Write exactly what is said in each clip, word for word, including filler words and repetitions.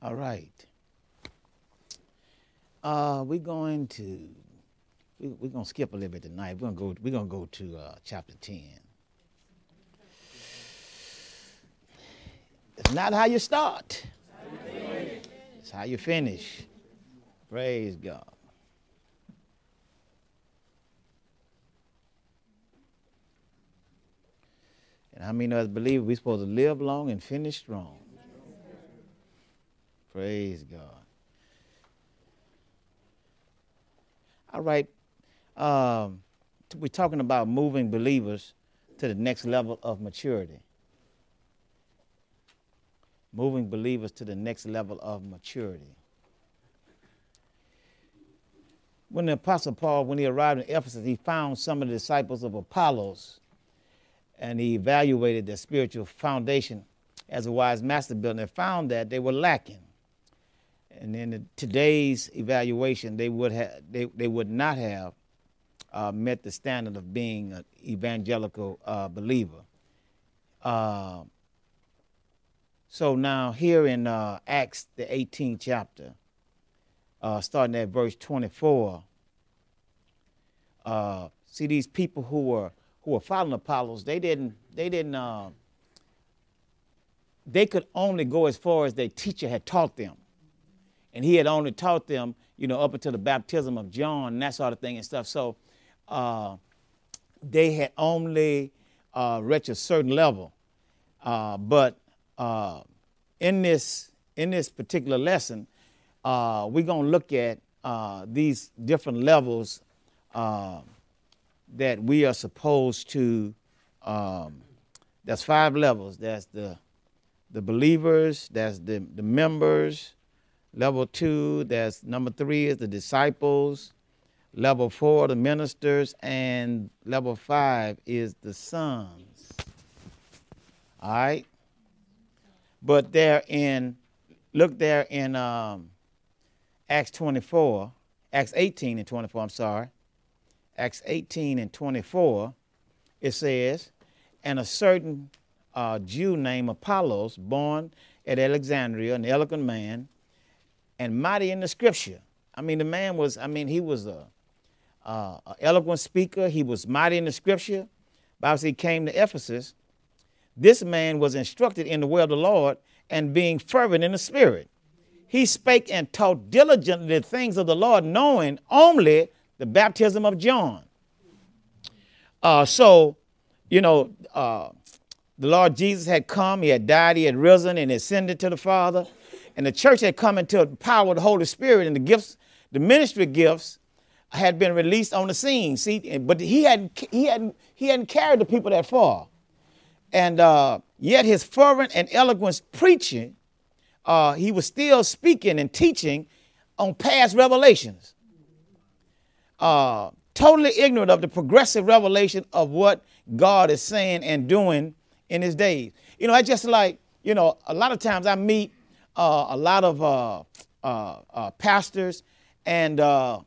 All right. Uh, we're going to we, we're going to skip a little bit tonight. We're going to go. We're going to go to uh, chapter ten. It's not how you start. It's how you finish. Praise God. And how many of us believe we're supposed to live long and finish strong? Praise God. All right. Um, we're talking about moving believers to the next level of maturity. Moving believers to the next level of maturity. When the Apostle Paul, when he arrived in Ephesus, he found some of the disciples of Apollos, and he evaluated their spiritual foundation as a wise master builder, and found that they were lacking. And in today's evaluation, they would have they, they would not have uh, met the standard of being an evangelical uh, believer. Uh, so now here in uh, Acts, the eighteenth chapter, uh, starting at verse twenty-four, uh, see these people who were who were following Apollos. They didn't they didn't uh, they could only go as far as their teacher had taught them. And he had only taught them, you know, up until the baptism of John and that sort of thing and stuff. So uh, they had only uh, reached a certain level. Uh, but uh, in this in this particular lesson, uh, we're going to look at uh, these different levels uh, that we are supposed to. Um, there's five levels. That's the the believers. That's the the members. Level two, that's number three is the disciples. Level four, the ministers. And level five is the sons. All right? But there in, look there in um, Acts twenty-four, Acts eighteen and twenty-four, I'm sorry. Acts eighteen and twenty-four, it says, and a certain uh, Jew named Apollos, born at Alexandria, an eloquent man, and mighty in the scripture. I mean, the man was, I mean, he was a, uh, a eloquent speaker. He was mighty in the scripture. Bible says he came to Ephesus. This man was instructed in the way of the Lord and being fervent in the spirit. He spake and taught diligently the things of the Lord, knowing only the baptism of John. Uh, so, you know, uh, the Lord Jesus had come. He had died. He had risen and ascended to the Father. And the church had come into the power of the Holy Spirit, and the gifts, the ministry gifts, had been released on the scene. See, but he hadn't, he hadn't, he hadn't carried the people that far, and uh, yet his fervent and eloquent preaching, uh, he was still speaking and teaching on past revelations, uh, totally ignorant of the progressive revelation of what God is saying and doing in his days. You know, I just like, you know, a lot of times I meet. Uh, a lot of uh, uh, uh, pastors, and uh,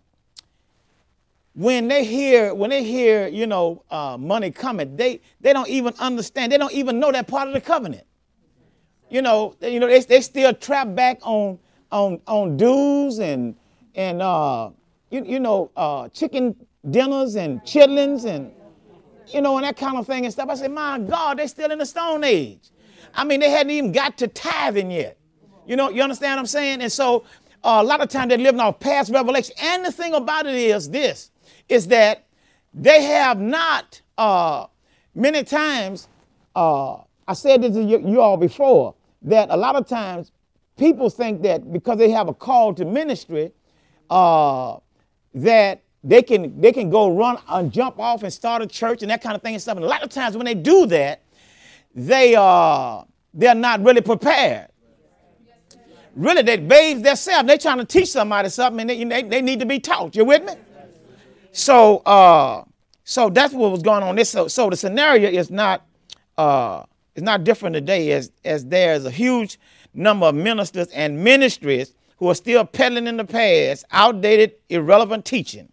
when they hear, when they hear, you know, uh, money coming, they they don't even understand. They don't even know that part of the covenant. You know, they, you know, they they still trapped back on on on dues and and uh, you you know uh, chicken dinners and chitlins and you know and that kind of thing and stuff. I said, my God, they still in the Stone Age. I mean, they hadn't even got to tithing yet. You know, you understand what I'm saying? And so uh, a lot of times they're living off past revelation. And the thing about it is this, is that they have not, uh, many times, uh, I said this to you, you all before, that a lot of times people think that because they have a call to ministry, uh, that they can they can go run and jump off and start a church and that kind of thing and stuff. And a lot of times when they do that, they, uh, they're not really prepared. Really, they bathe themselves. They're trying to teach somebody something, and they, they, they need to be taught. You with me? So, uh, so that's what was going on. This, so, so the scenario is not, uh, is not different today, as as there's a huge number of ministers and ministries who are still peddling in the past, outdated, irrelevant teaching.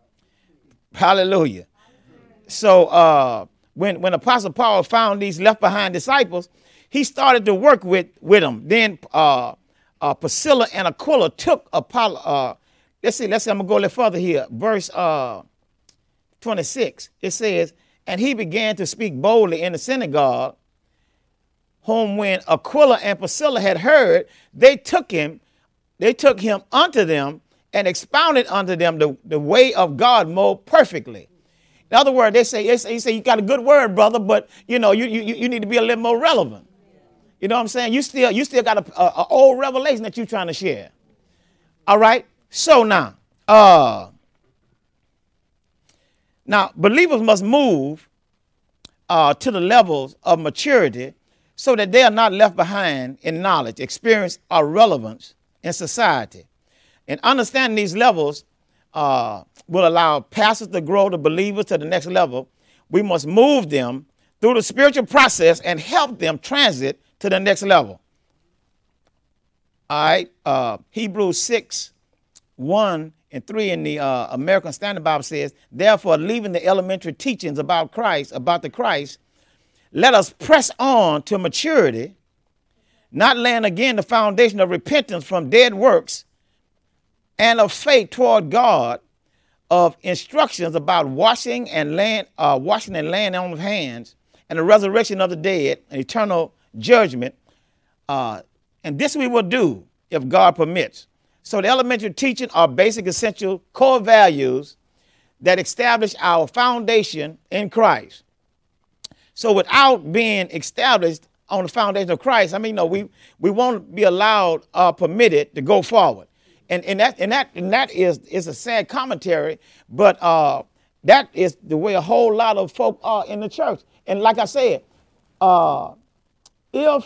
Hallelujah. So, uh, when when Apostle Paul found these left behind disciples, he started to work with with them. Then. Uh, uh, Priscilla and Aquila took Apollo. Uh, let's see, let's see, I'm going to go a little further here. Verse uh, twenty-six, it says, and he began to speak boldly in the synagogue, whom when Aquila and Priscilla had heard, they took him, they took him unto them and expounded unto them the, the way of God more perfectly. In other words, they say, they say, you say, you got a good word, brother, but you know, you, you, you need to be a little more relevant. You know what I'm saying? You still, you still got a, a, a old revelation that you're trying to share. All right. So now, uh, now believers must move uh, to the levels of maturity so that they are not left behind in knowledge, experience, or relevance in society. And understanding these levels uh, will allow pastors to grow the believers to the next level. We must move them through the spiritual process and help them transit to the next level. All right. Uh, Hebrews six, one and three in the uh, American Standard Bible says, therefore, leaving the elementary teachings about Christ, about the Christ, let us press on to maturity, not laying again the foundation of repentance from dead works and of faith toward God, of instructions about washing and laying, uh, washing and laying on of hands, and the resurrection of the dead, and eternal judgment. Uh, and this we will do if God permits. So the elementary teaching are basic, essential, core values that establish our foundation in Christ. So without being established on the foundation of Christ, I mean, no, we, we won't be allowed or permitted to go forward. And, and that and that and that is is a sad commentary, but uh, that is the way a whole lot of folk are in the church. And like I said, uh, if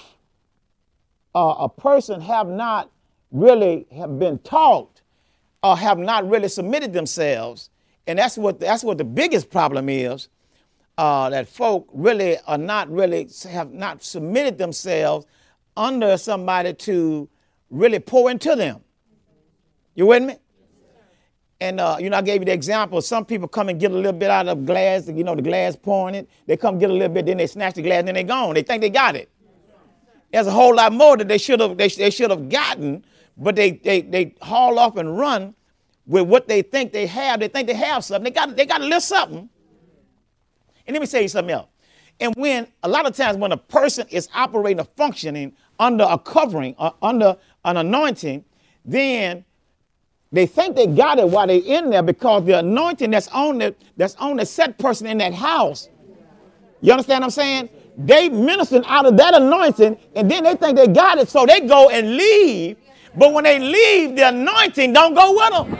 uh, a person have not really have been taught or have not really submitted themselves, and that's what that's what the biggest problem is, uh, that folk really are not really have not submitted themselves under somebody to really pour into them. You with me? And, uh, you know, I gave you the example. Some people come and get a little bit out of glass, you know, the glass pouring it. They come get a little bit, then they snatch the glass, and then they're gone. They think they got it. There's a whole lot more that they should have they, they should have gotten, but they, they they haul off and run with what they think they have. They think they have something. They got they got a little something. And let me say something else. And when a lot of times when a person is operating or functioning under a covering or under an anointing, then they think they got it while they're in there because the anointing that's on the, that's on the set person in that house. You understand what I'm saying? They ministering out of that anointing, and then they think they got it, so they go and leave. But when they leave, the anointing don't go with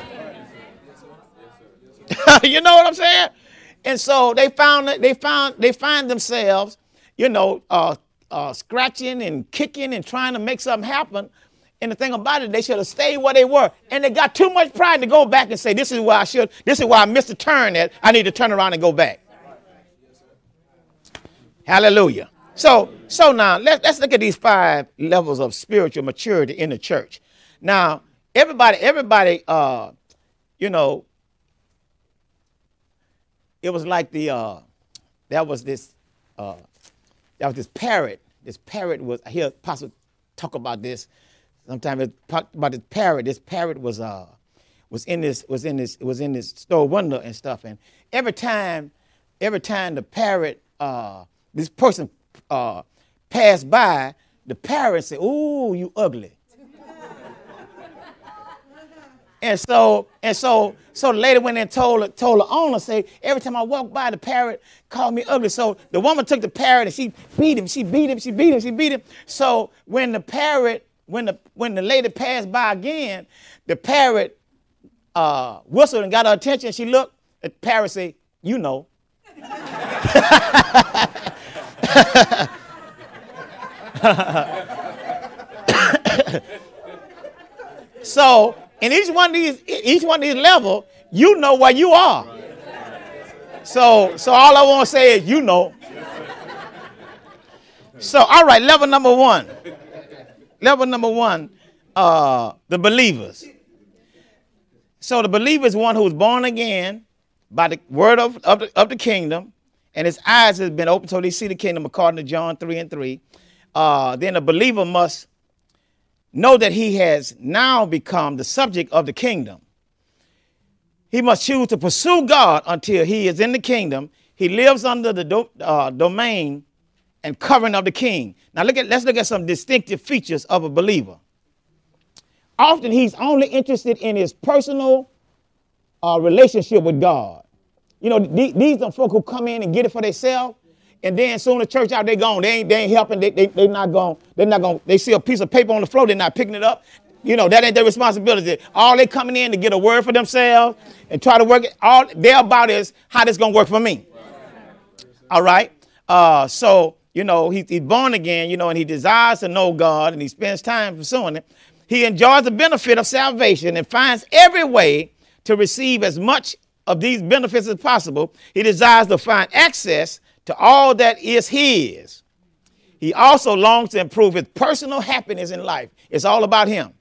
them. You know what I'm saying? And so they found they found they find themselves, you know, uh, uh, scratching and kicking and trying to make something happen. And the thing about it, they should have stayed where they were. And they got too much pride to go back and say, this is where I should, this is where I missed a turn at. I need to turn around and go back. Hallelujah. So, so now let's, let's look at these five levels of spiritual maturity in the church. Now, everybody, everybody, uh, you know, it was like the, uh, that was this, uh, that was this parrot. This parrot was, I hear Apostle talk about this. Sometimes it talked about this parrot. This parrot was uh was in this was in this was in this store window and stuff. And every time, every time the parrot uh this person uh passed by, the parrot said, "Ooh, you ugly." and so and so so the lady went and told told the owner, say, every time I walk by, the parrot called me ugly. So the woman took the parrot and she beat him. She beat him. She beat him. She beat him. So when the parrot When the when the lady passed by again, the parrot uh, whistled and got her attention. She looked. The parrot said, "You know." So in each one of these each one of these levels, you know where you are. So so all I want to say is, you know. So all right, level number one. Level number one, uh, the believers. So the believer is one who is born again by the word of, of, the, of the kingdom, and his eyes has been opened so they see the kingdom according to John three and three. Uh, then a believer must know that he has now become the subject of the kingdom. He must choose to pursue God until he is in the kingdom. He lives under the do, uh, domain and covering of the king. Now look at, let's look at some distinctive features of a believer. Often he's only interested in his personal uh, relationship with God. You know, th- these are folk who come in and get it for themselves, and then soon the church out, they gone. They ain't, they ain't helping. They, they, they not going. They're not going. They see a piece of paper on the floor. They're not picking it up. You know, that ain't their responsibility. All they coming in to get a word for themselves and try to work it. All they're about is how this gonna work for me. All right. Uh, so you know he, he's born again. You know, and he desires to know God, and he spends time pursuing it. He enjoys the benefit of salvation and finds every way to receive as much of these benefits as possible. He desires to find access to all that is his. He also longs to improve his personal happiness in life. It's all about him.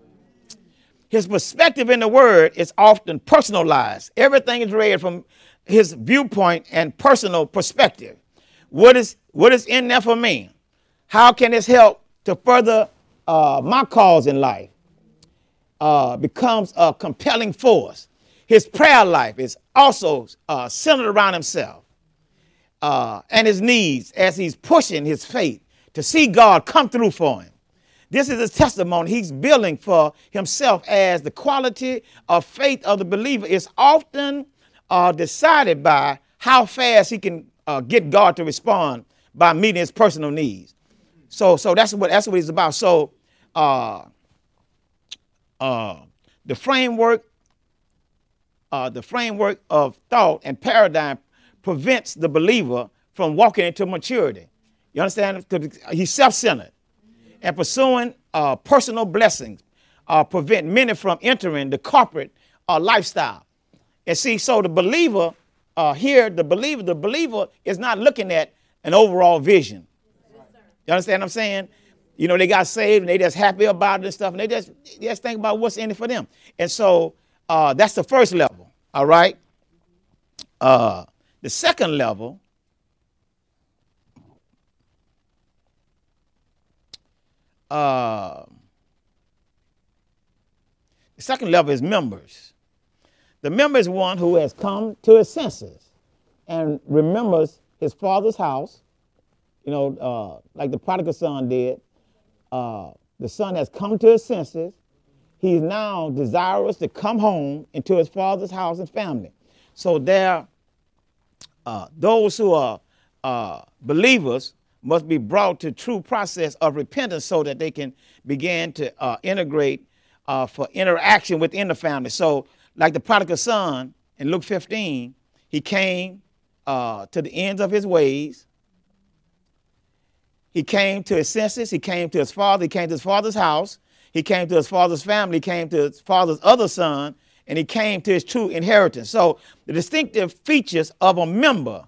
His perspective in the word is often personalized. Everything is read from his viewpoint and personal perspective. What is, what is in there for me? How can this help to further uh, my cause in life? Uh, becomes a compelling force. His prayer life is also uh, centered around himself uh, and his needs as he's pushing his faith to see God come through for him. This is his testimony. He's building for himself as the quality of faith of the believer is often uh, decided by how fast he can uh, get God to respond by meeting his personal needs. So, so that's what that's what he's about. So, uh, uh, the framework, uh, the framework of thought and paradigm prevents the believer from walking into maturity. You understand? He's self-centered. And pursuing uh, personal blessings uh, prevent many from entering the corporate uh, lifestyle. And see, so the believer uh, here, the believer, the believer is not looking at an overall vision. You understand what I'm saying? You know, they got saved and they just happy about it and stuff, and they just, they just think about what's in it for them. And so uh, that's the first level, all right? Uh, the second level, Uh, the second level is members. The member is one who has come to his senses and remembers his father's house, you know, uh, like the prodigal son did. Uh, the son has come to his senses. He's now desirous to come home into his father's house and family. So there, uh, those who are uh, believers must be brought to true process of repentance so that they can begin to uh, integrate uh, for interaction within the family. So like the prodigal son in Luke fifteen, he came uh, to the ends of his ways. He came to his senses. He came to his father. He came to his father's house. He came to his father's family. He came to his father's other son, and he came to his true inheritance. So the distinctive features of a member: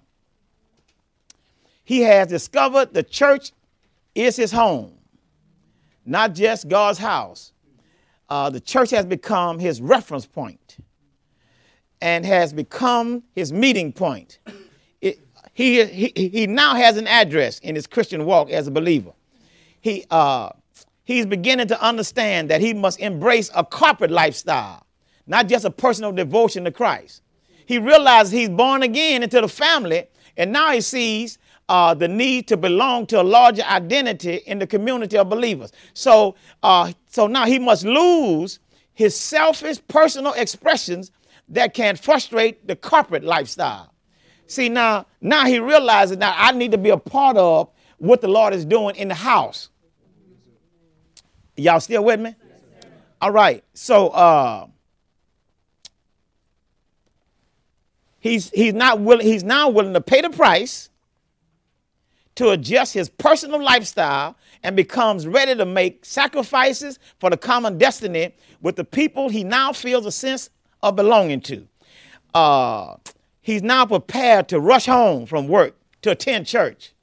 he has discovered the church is his home, not just God's house. Uh, the church has become his reference point and has become his meeting point. It, he, he, he now has an address in his Christian walk as a believer. He, uh, he's beginning to understand that he must embrace a corporate lifestyle, not just a personal devotion to Christ. He realizes he's born again into the family, and now he sees Uh, the need to belong to a larger identity in the community of believers. So, uh, so now he must lose his selfish personal expressions that can frustrate the corporate lifestyle. See, now, now he realizes now I need to be a part of what the Lord is doing in the house. Y'all still with me? All right. So uh, he's he's not willing. He's now willing to pay the price to adjust his personal lifestyle and becomes ready to make sacrifices for the common destiny with the people he now feels a sense of belonging to. Uh, he's now prepared to rush home from work to attend church.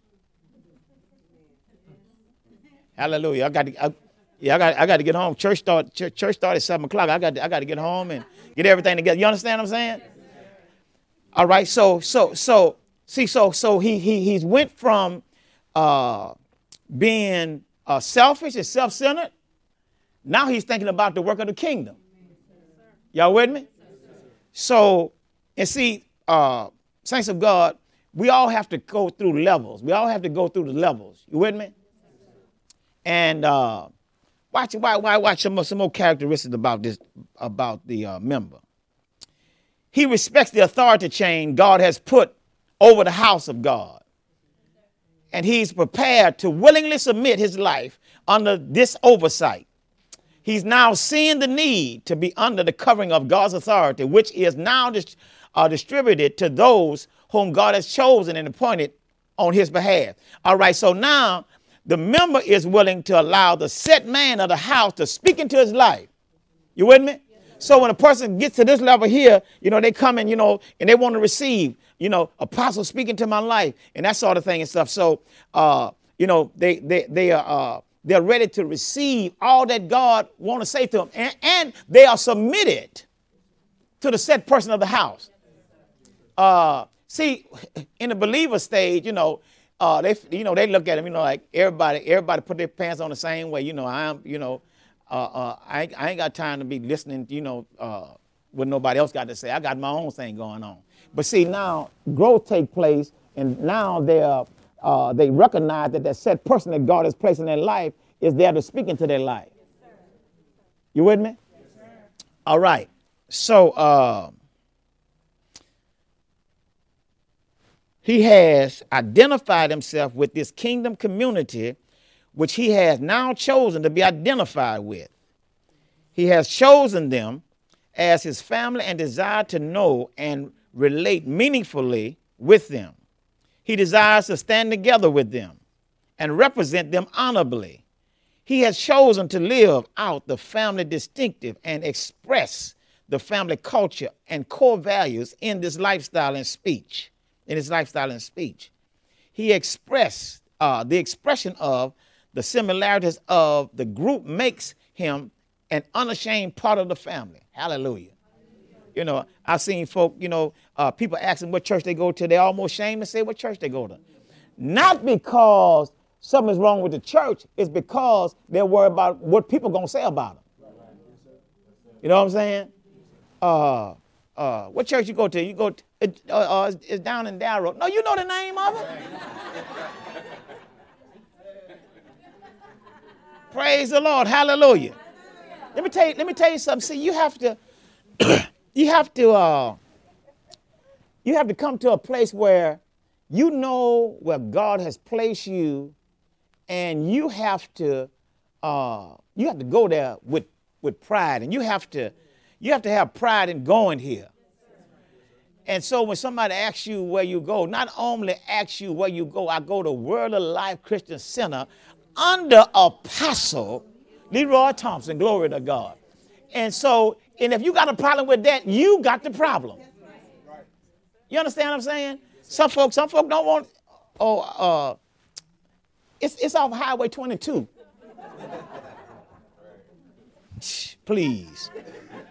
Hallelujah. I got to, I, yeah, I got, I got to get home. Church start, church, church started at seven o'clock. I got, to, I got to get home and get everything together. You understand what I'm saying? All right. So, so, so, see, so, so he, he, he's went from uh, being uh, selfish and self-centered Now he's thinking about the work of the kingdom. Y'all with me? So, and see, uh, saints of God, we all have to go through levels. We all have to go through the levels. You with me? And uh, watch, watch, watch some more, some more characteristics about this, about the uh, member. He respects the authority chain God has put over the house of God. And he's prepared to willingly submit his life under this oversight. He's now seeing the need to be under the covering of God's authority, which is now dis- uh, distributed to those whom God has chosen and appointed on his behalf. All right, so now the member is willing to allow the set man of the house to speak into his life. You with me? So when a person gets to this level here, you know, they come in, you know, and they want to receive, you know, apostle speaking to my life and that sort of thing and stuff. So, uh, you know, they they they are uh, they're ready to receive all that God want to say to them, and, and they are submitted to the set person of the house. Uh, see, in the believer stage, you know, uh, they you know they look at him, you know, like everybody everybody put their pants on the same way. You know, I'm, you know. Uh, uh, I, ain't, I ain't got time to be listening, you know, uh, what nobody else got to say. I got my own thing going on. But see, now growth take place, and now they are, uh, they recognize that that set person that God has placed in their life is there to speak into their life. Yes, you with me? Yes, all right. So uh, he has identified himself with this kingdom community, which he has now chosen to be identified with. He has chosen them as his family and desired to know and relate meaningfully with them. He desires to stand together with them and represent them honorably. He has chosen to live out the family distinctive and express the family culture and core values in this lifestyle and speech, in his lifestyle and speech. He expressed uh, the expression of the similarities of the group makes him an unashamed part of the family. Hallelujah. You know, I've seen folk, you know, uh, people asking what church they go to. They're almost ashamed to say what church they go to. Not because something is wrong with the church. It's because they're worried about what people are going to say about them. You know what I'm saying? Uh, uh, what church you go to? You go to, uh, uh, it's down in Darrow. No, you know the name of it. Praise the Lord. Hallelujah. Let me tell you, let me tell you something. See, you have to, you have to, uh, you have to come to a place where you know where God has placed you, and you have to, uh, you have to go there with, with pride, and you have to, you have to have pride in going here. And so when somebody asks you where you go, not only asks you where you go, I go to Word of Life Christian Center under Apostle Leroy Thompson, glory to God. And so, and if you got a problem with that, you got the problem. You understand what I'm saying? Some folks, some folks don't want, oh, uh, it's, it's off Highway twenty-two. Please.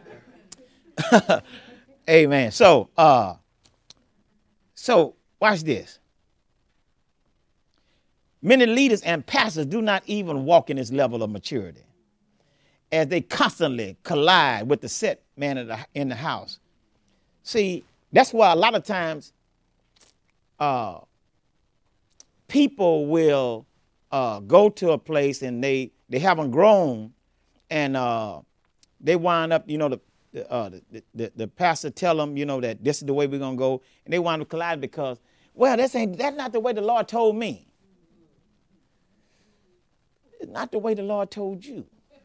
Amen. So, uh, so watch this. Many leaders and pastors do not even walk in this level of maturity, as they constantly collide with the set man in the, in the house. See, that's why a lot of times uh, people will uh, go to a place and they, they haven't grown, and uh, they wind up, you know, the, the, uh, the, the, the pastor tell them, you know, that this is the way we're going to go, and they wind up colliding because, well, that's, ain't, that's not the way the Lord told me. It's not the way the Lord told you.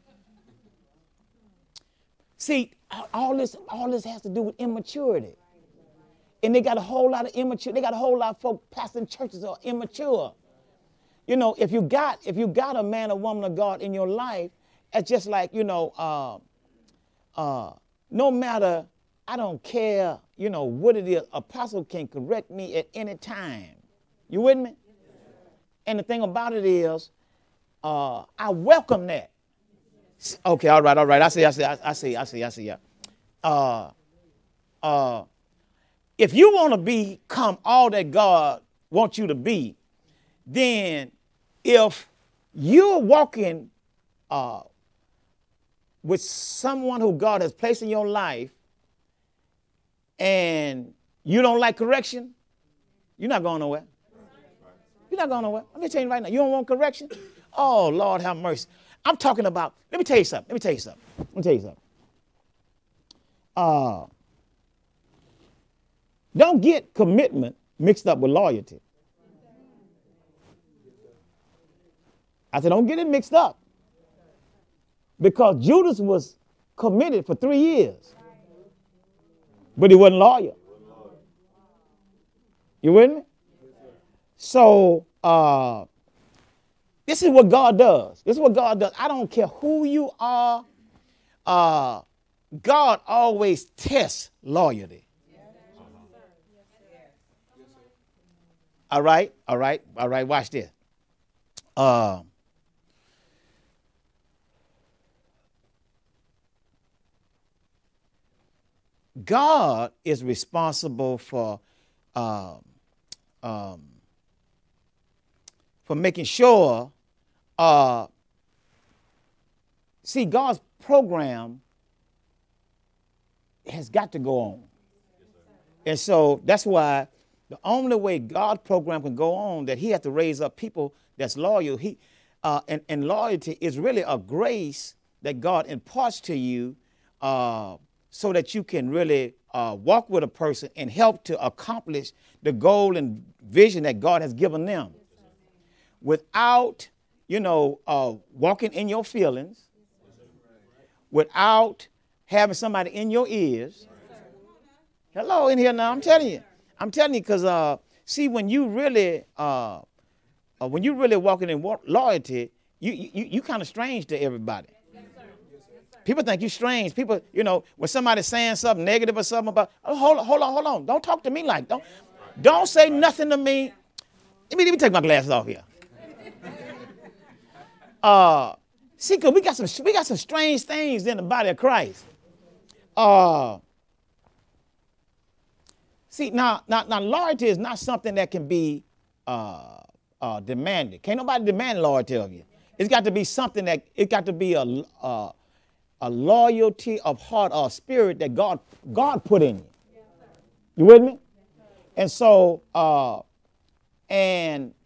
See, all this, all this has to do with immaturity. And they got a whole lot of immature, they got a whole lot of folk pastoring churches are immature. You know, if you got, if you got a man or woman of God in your life, it's just like, you know, uh, uh, no matter, I don't care, you know, what it is, apostle can correct me at any time. You with me? And the thing about it is, uh, I welcome that. Okay, all right, all right. I see, I see, I see, I see, I see, yeah. Uh, uh, if you want to become all that God wants you to be, then if you're walking uh, with someone who God has placed in your life and you don't like correction, you're not going nowhere. You're not going nowhere. I'm going to tell you right now. You don't want correction? Oh, Lord, have mercy. I'm talking about, let me tell you something. Let me tell you something. Let me tell you something. Uh, don't get commitment mixed up with loyalty. I said, don't get it mixed up. Because Judas was committed for three years. But he wasn't loyal. You with me? So, uh, this is what God does. This is what God does. I don't care who you are. Uh, God always tests loyalty. All right, all right, all right. Watch this. Uh, God is responsible for um, um, for making sure. Uh, see, God's program has got to go on, and so that's why the only way God's program can go on, that He has to raise up people that's loyal. He uh, and, and loyalty is really a grace that God imparts to you. Uh, so that you can really uh, walk with a person and help to accomplish the goal and vision that God has given them. Without, you know, uh, walking in your feelings, without having somebody in your ears. Hello, in here now, I'm telling you. I'm telling you because, uh, see, when you really, uh, uh, when you really walking in loyalty, you, you, you kind of strange to everybody. People think you're strange. People, you know, when somebody's saying something negative or something about, oh, hold on, hold on, hold on. Don't talk to me like, don't, don't say nothing to me. Let me, let me take my glasses off here. Uh, see, cause we got some, we got some strange things in the body of Christ. Uh, see, now, now, now, loyalty is not something that can be uh, uh, demanded. Can't nobody demand loyalty of you. It's got to be something that, it got to be a, uh, a loyalty of heart or spirit that God God put in you. You with me? And so, uh, and,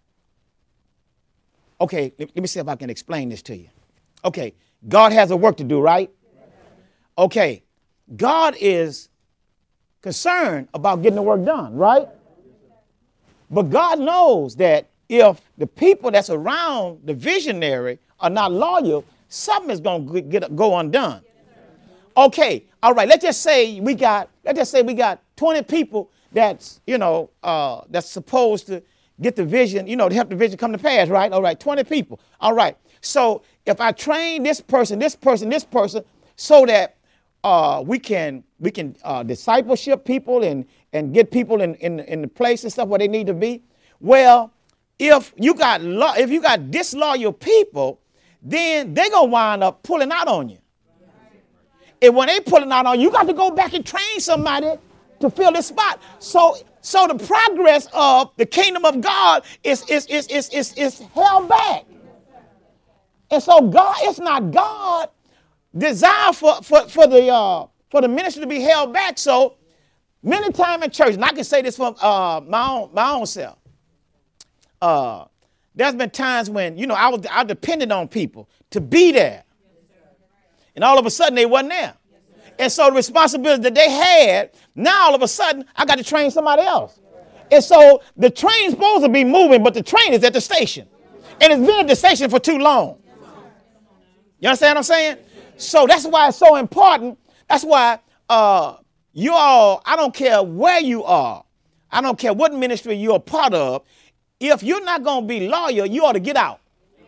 okay, let, let me see if I can explain this to you. Okay, God has a work to do, right? Okay, God is concerned about getting the work done, right? But God knows that if the people that's around the visionary are not loyal, something is going to get go undone. Okay, all right. Let's just say we got. Let's just say we got twenty people that's you know uh, that's supposed to get the vision. You know, to help the vision come to pass. Right. All right. twenty people. All right. So if I train this person, this person, this person, so that uh, we can we can uh, discipleship people and and get people in in in the place and stuff where they need to be. Well, if you got lo- if you got disloyal people, then they're going to wind up pulling out on you. And when they pulling out on you, you got to go back and train somebody to fill this spot. So so the progress of the kingdom of God is, is, is, is, is, is held back. And so God, it's not God desire for, for, for, the, uh, for the ministry to be held back. So many times in church, and I can say this from uh, my, own, my own self, uh, there's been times when, you know, I was I depended on people to be there. And all of a sudden they wasn't there. And so the responsibility that they had, now all of a sudden I got to train somebody else. And so the train's supposed to be moving, but the train is at the station. And it's been at the station for too long. You understand what I'm saying? So that's why it's so important. That's why uh, you all, I don't care where you are. I don't care what ministry you're a part of. If you're not going to be loyal, you ought to get out.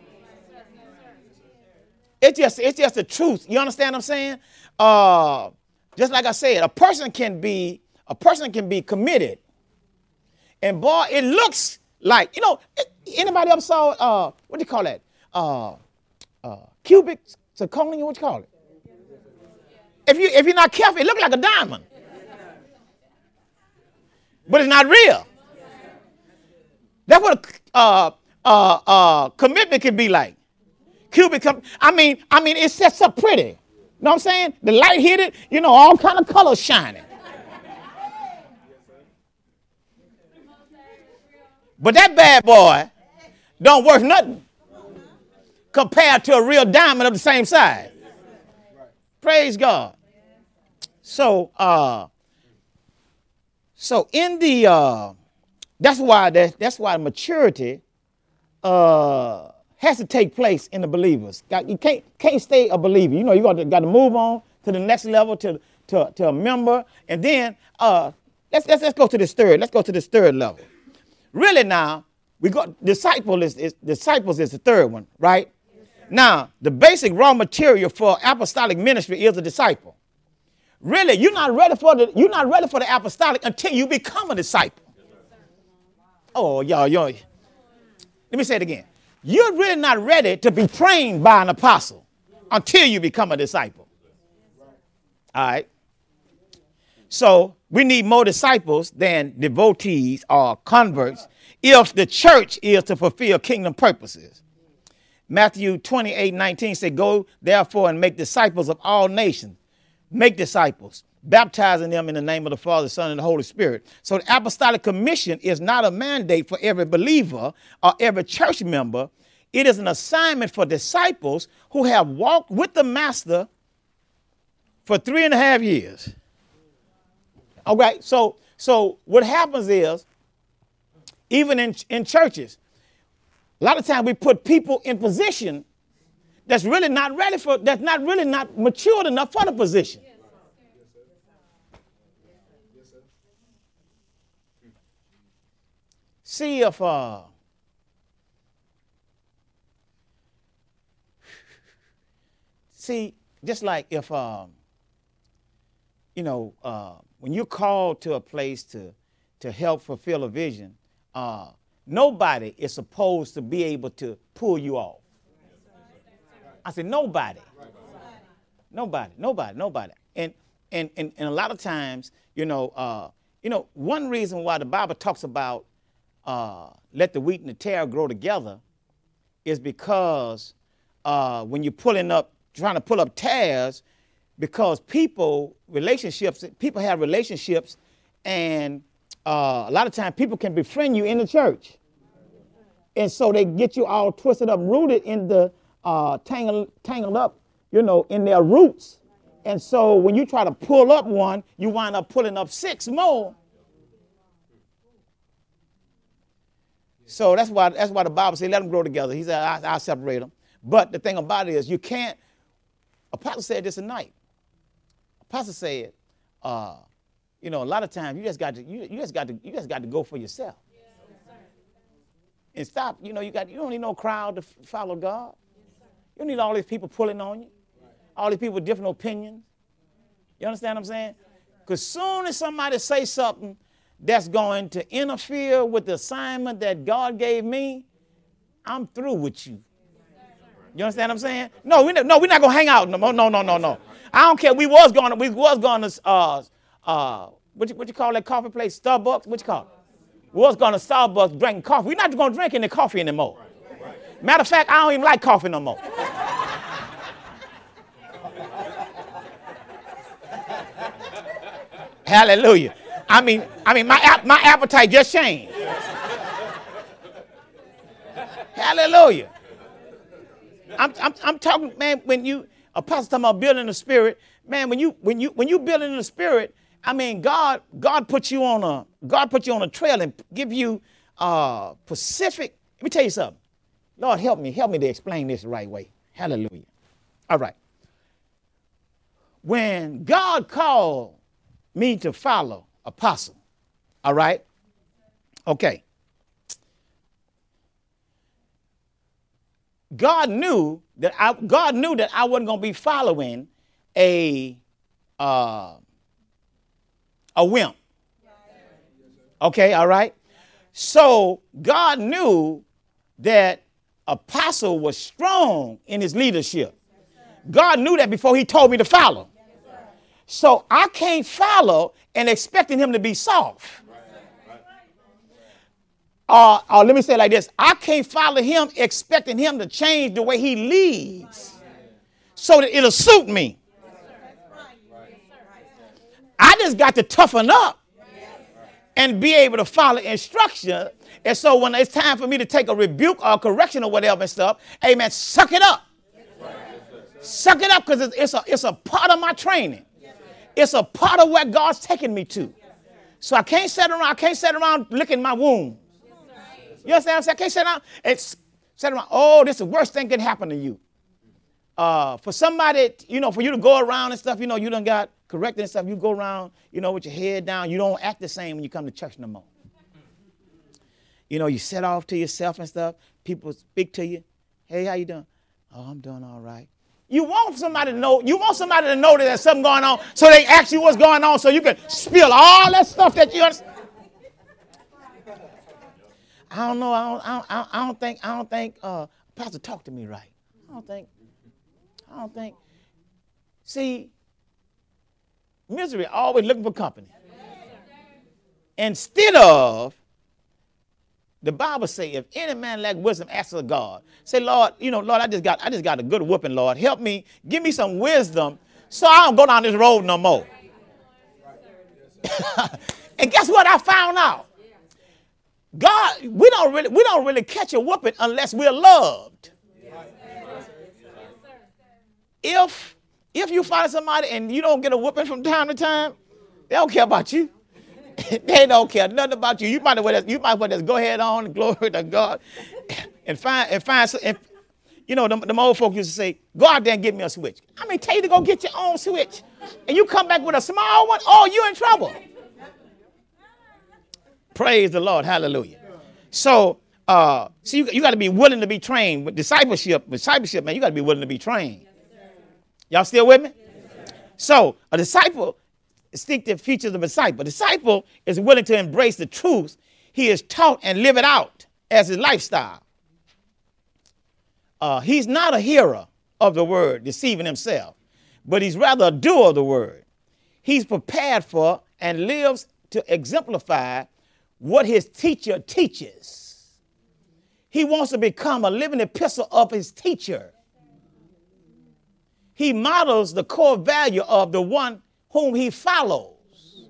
It's just, it's just the truth. You understand what I'm saying? Uh, just like I said, a person can be, a person can be committed. And boy, it looks like, you know, anybody ever saw, uh, what do you call that? Uh, uh, cubic zirconia, what do you call it? If, you, if you're not careful, it looks like a diamond. But it's not real. That's what a uh, uh, uh, commitment can be like. Cubic, I mean, I mean, it's just so pretty. know what I'm saying? The light hit it, you know, all kind of colors shining. But that bad boy don't worth nothing compared to a real diamond of the same size. Praise God. So, uh, so in the, uh, that's why that, that's why maturity uh, has to take place in the believers. You can't can't stay a believer. You know, you got to got to move on to the next level, to to to a member, and then uh, let's let's let's go to this third. Let's go to this third level. Really, now we got disciple is, is disciples is the third one, right? Now the basic raw material for apostolic ministry is a disciple. Really, you're not ready for the you're not ready for the apostolic until you become a disciple. Oh, y'all, y'all. Let me say it again. You're really not ready to be trained by an apostle until you become a disciple. All right. So we need more disciples than devotees or converts if the church is to fulfill kingdom purposes. Matthew twenty-eight nineteen said, go therefore and make disciples of all nations. Make disciples, baptizing them in the name of the Father, Son, and the Holy Spirit. So the apostolic commission is not a mandate for every believer or every church member. It is an assignment for disciples who have walked with the master for three and a half years. All right, so so what happens is, even in, in churches, a lot of times we put people in position that's really not ready for, that's not really not matured enough for the position. See if, uh, see, just like if, um, you know, uh, when you're called to a place to, to help fulfill a vision, uh, nobody is supposed to be able to pull you off. I said, nobody. Nobody, nobody, nobody. And, and, and, and a lot of times, you know, uh, you know, one reason why the Bible talks about uh, let the wheat and the tare grow together is because uh, when you're pulling up, trying to pull up tares, because people, relationships, people have relationships, and uh, a lot of times people can befriend you in the church. And so they get you all twisted up, rooted in the, uh, tangled, tangled up, you know, in their roots. And so when you try to pull up one, you wind up pulling up six more. So that's why that's why the Bible says, let them grow together. He said, I, I'll separate them. But the thing about it is, you can't, Apostle said this tonight. Apostle said, uh, you know, a lot of times you just got to, you, you just got to, you just got to go for yourself. Yes, and stop, you know, you got, you don't need no crowd to f- follow God. You don't need all these people pulling on you. All these people with different opinions. You understand what I'm saying? Because soon as somebody say something that's going to interfere with the assignment that God gave me, I'm through with you. You understand what I'm saying? No, we no, we're not gonna hang out no more. No, no, no, no. I don't care. We was going to, we was going to, uh, uh, what you, what you call that coffee place? Starbucks? What you call it? We was going to Starbucks drinking coffee. We're not going to drink any coffee anymore. Matter of fact, I don't even like coffee no more. Hallelujah. I mean, I mean, my my appetite just changed. Hallelujah. I'm, I'm, I'm talking, man, when you, Apostle talking about building the spirit, man, when you, when you, when you build in the spirit, I mean, God, God put you on a, God put you on a trail and give you uh, specific, let me tell you something. Lord, help me, help me to explain this the right way. Hallelujah. All right. When God called me to follow Apostle, all right, okay. God knew that I, God knew that I wasn't going to be following a, uh, a wimp. Okay, all right. So God knew that Apostle was strong in his leadership. God knew that before he told me to follow. So I can't follow and expecting him to be soft. Uh, uh, let me say it like this. I can't follow him expecting him to change the way he leads so that it'll suit me. I just got to toughen up and be able to follow instruction. And so when it's time for me to take a rebuke or a correction or whatever and stuff, amen, suck it up. Suck it up, because it's, it's, a, it's a part of my training. It's a part of where God's taking me to. So I can't sit around, I can't sit around licking my wound. You understand what I'm saying? I can't sit around and sit around, oh, this is the worst thing can happen to you. Uh, for somebody, you know, for you to go around and stuff, you know, you done got corrected and stuff, you go around, you know, with your head down, you don't act the same when you come to church no more. You know, you set off to yourself and stuff, people speak to you, hey, how you doing? Oh, I'm doing all right. You want somebody to know, you want somebody to know that there's something going on, so they ask you what's going on, so you can spill all that stuff that you understand. I don't know, I don't, I don't, I don't think, I don't think, uh, Pastor talked to me right. I don't think, I don't think. See, misery always looking for company. Instead of, the Bible say, if any man lack wisdom, ask of God. Say, Lord, you know, Lord, I just got, I just got a good whooping, Lord. Help me, give me some wisdom, so I don't go down this road no more. And guess what I found out? God, we don't really, we don't really catch a whooping unless we're loved. If, if you find somebody and you don't get a whooping from time to time, they don't care about you. They don't care nothing about you. You might as well, you might as well just go ahead on and glory to God and find, and find, and, you know, the, the old folk used to say, go out there and get me a switch. I mean, tell you to go get your own switch. And you come back with a small one, oh, you're in trouble. Praise the Lord. Hallelujah. So, uh, see, you, you got to be willing to be trained with discipleship. With discipleship, man, you got to be willing to be trained. Y'all still with me? So, a disciple, distinctive features of a disciple. A disciple is willing to embrace the truth he is taught and live it out as his lifestyle. Uh, he's not a hearer of the word, deceiving himself, but he's rather a doer of the word. He's prepared for and lives to exemplify what his teacher teaches. He wants to become a living epistle of his teacher. He models the core value of the one whom he follows.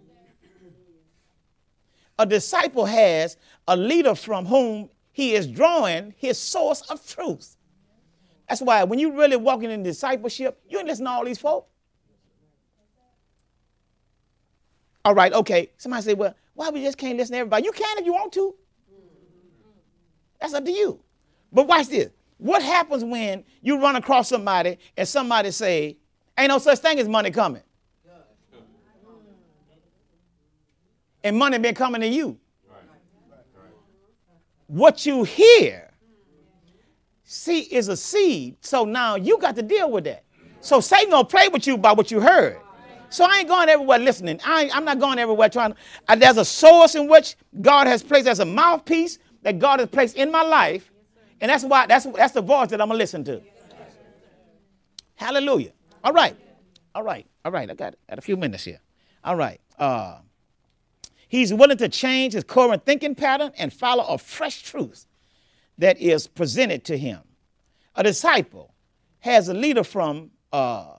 A disciple has a leader from whom he is drawing his source of truth. That's why when you're really walking in discipleship, you ain't listen to all these folk. All right, okay. Somebody say, well, why we just can't listen to everybody? You can if you want to. That's up to you. But watch this. What happens when you run across somebody and somebody say, ain't no such thing as money coming? And money been coming to you. What you hear, see, is a seed. So now you got to deal with that. So Satan gonna play with you by what you heard. So I ain't going everywhere listening. I ain't, I'm not going everywhere trying. Uh, there's a source in which God has placed as a mouthpiece that God has placed in my life. And that's why that's that's the voice that I'm going to listen to. Hallelujah. All right. All right. All right. I got, got a few minutes here. All right. Uh, he's willing to change his current thinking pattern and follow a fresh truth that is presented to him. A disciple has a leader from uh,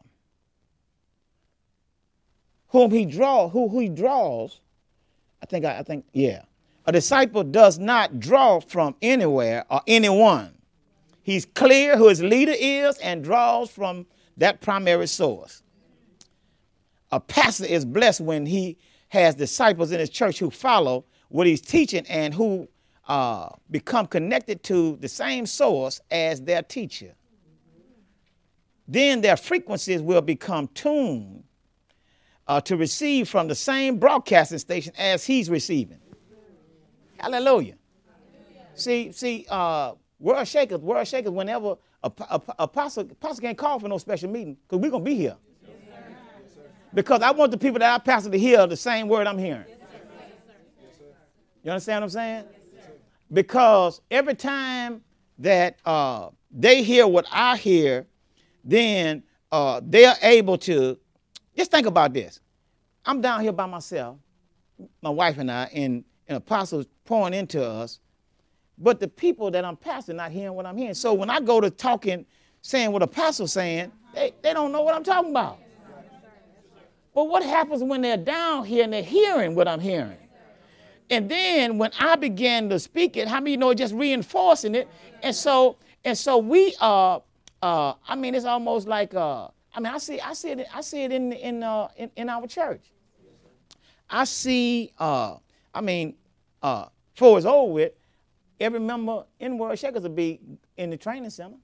whom he draw, who, who he draws. I think, I, I think, yeah. A disciple does not draw from anywhere or anyone. He's clear who his leader is and draws from that primary source. A pastor is blessed when he has disciples in his church who follow what he's teaching and who uh, become connected to the same source as their teacher. Then their frequencies will become tuned uh, to receive from the same broadcasting station as he's receiving. Hallelujah. See, see, uh, world shakers, world shakers, whenever a, a, a apostle, apostle can't call for no special meeting because we're going to be here. Yes, sir. Because I want the people that I pastor to hear the same word I'm hearing. Yes, sir. You understand what I'm saying? Yes, because every time that uh, they hear what I hear, then uh, they are able to, just think about this. I'm down here by myself, my wife and I, and, and apostles pouring into us, but the people that I'm pastoring not hearing what I'm hearing. So when I go to talking, saying what apostles saying, they, they don't know what I'm talking about. But what happens when they're down here and they're hearing what I'm hearing? And then when I began to speak it, how many you know it just reinforcing it? And so and so we uh uh I mean it's almost like uh I mean I see I see it I see it in in uh in, in our church. I see uh I mean uh before it's over with, every member in World Shakers will be in the training center.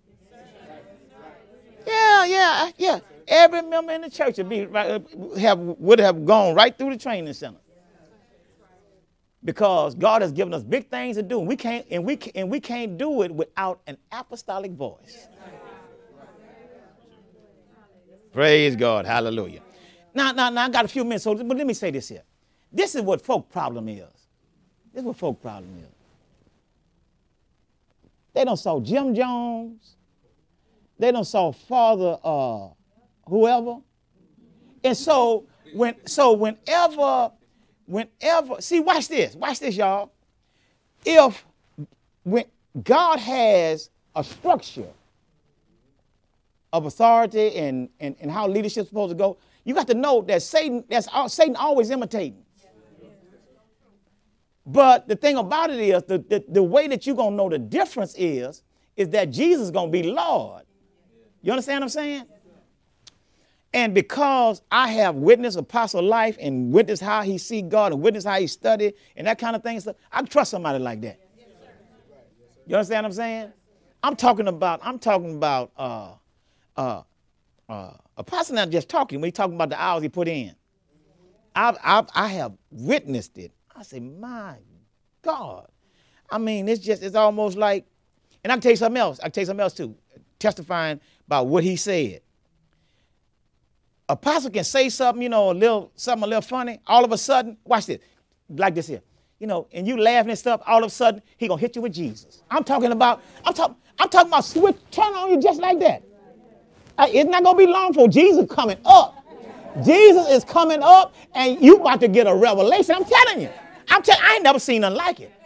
Yeah, yeah, yeah. Every member in the church would be right, have would have gone right through the training center. Because God has given us big things to do, and we can't and we and we can't do it without an apostolic voice. Praise God, hallelujah. Now, now, now I got a few minutes, so but let me say this here. This is what folk problem is. This is what folk problem is. They don't saw Jim Jones. They don't saw Father uh, whoever. And so when so whenever Whenever, see, watch this, watch this, y'all. If when God has a structure of authority and, and, and how leadership is supposed to go, you got to know that Satan, that's all, Satan always imitating. But the thing about it is, the, the, the way that you're going to know the difference is, is that Jesus is going to be Lord. You understand what I'm saying? And because I have witnessed apostle life and witnessed how he see God and witnessed how he studied and that kind of thing, so I can trust somebody like that. You understand what I'm saying? I'm talking about, I'm talking about uh, uh, uh, apostle not just talking, when he's talking about the hours he put in. I've, I've, I have witnessed it. I say, my God. I mean, it's just, it's almost like, and I can tell you something else. I can tell you something else too, testifying about what he said. Apostle can say something, you know, a little, something a little funny. All of a sudden, watch this, like this here, you know, and you laughing and stuff. All of a sudden, he gonna hit you with Jesus. I'm talking about, I'm talking, I'm talking about switch, turn on you just like that. Uh, it's not gonna be long for Jesus coming up. Jesus is coming up, and you about to get a revelation. I'm telling you, I'm telling, I ain't never seen nothing like it.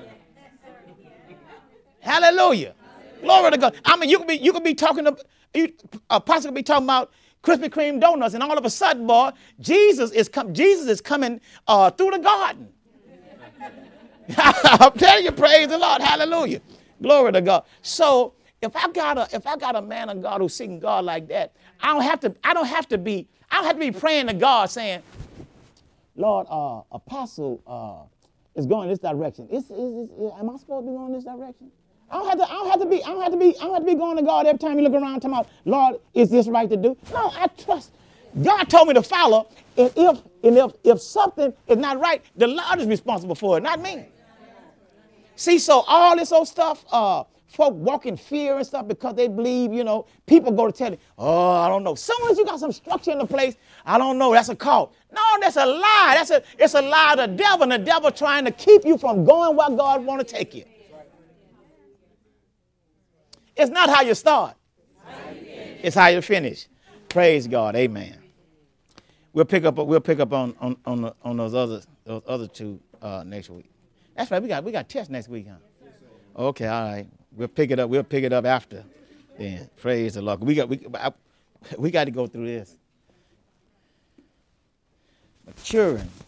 Hallelujah, glory to God. I mean, you could be, you could be talking to, you, apostle could be talking about Krispy Kreme donuts, and all of a sudden, boy, Jesus is com- Jesus is coming uh, through the garden. I'm telling you, praise the Lord, hallelujah, glory to God. So if I got a if I got a man of God who's seeking God like that, I don't have to I don't have to be I don't have to be praying to God saying, Lord, uh, apostle uh, is going this direction. Is, is, is, am I supposed to be going this direction? I don't have to, I don't have to be, I don't have to be, I don't have to be going to God every time you look around talking about, Lord, is this right to do? No, I trust. God told me to follow, and if and if if something is not right, the Lord is responsible for it, not me. See, so all this old stuff, uh, folk walk in fear and stuff because they believe, you know, people go to tell you, oh, I don't know. Soon as you got some structure in the place, I don't know, that's a cult. No, that's a lie. That's a, it's a lie of the devil, and the devil trying to keep you from going where God want to take you. It's not how you start. It's how you finish. Praise God. Amen. We'll pick up. We'll pick up on on on, the, on those other those other two uh, next week. That's right. We got we got tests next week, huh? Okay. All right. We'll pick it up. We'll pick it up after. Then praise the Lord. We got we I, we got to go through this. Maturing.